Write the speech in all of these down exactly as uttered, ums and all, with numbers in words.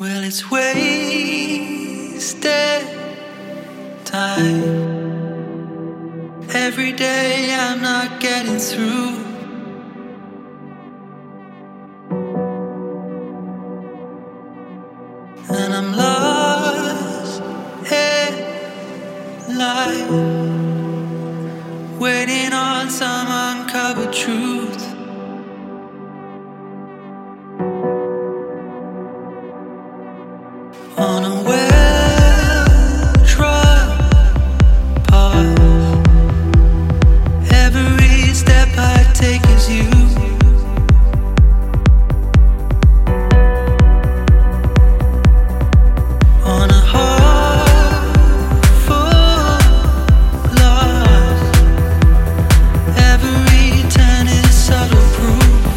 Well, it's wasted time. Every day I'm not getting through. And I'm lost in life, waiting on some uncovered truth. On a well-trod path, every step I take is you. On a heart full lost, every turn is subtle proof.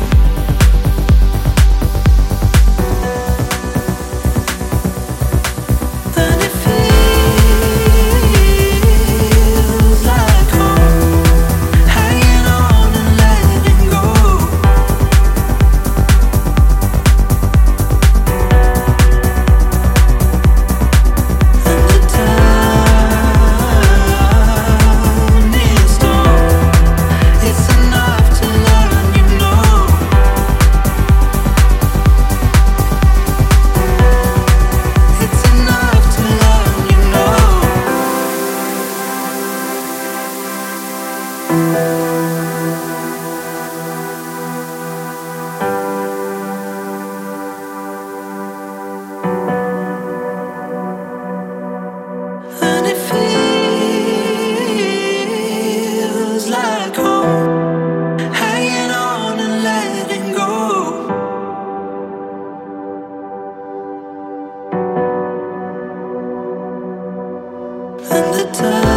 And it feels like home, hanging on and letting go. And the town is torn. It's enough to learn, you know. It's enough to learn, you know. And it feels like home, hanging on and letting go. And the time